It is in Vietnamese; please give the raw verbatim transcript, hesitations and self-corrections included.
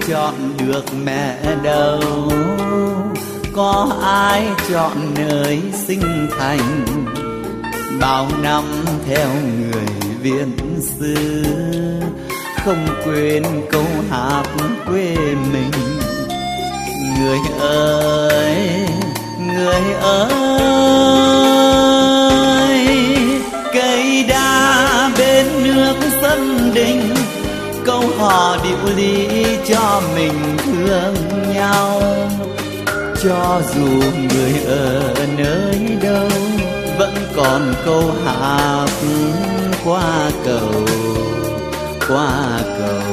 chọn được mẹ đâu, có ai chọn nơi sinh thành. Bao năm theo người viết xứ, không quên câu hát quê mình. Người ơi, người ơi, cây đa bên nước sân đình, câu hò điệu lý cho mình thương nhau. Cho dù người ở nơi đâu, vẫn còn câu hát qua cầu, qua cầu.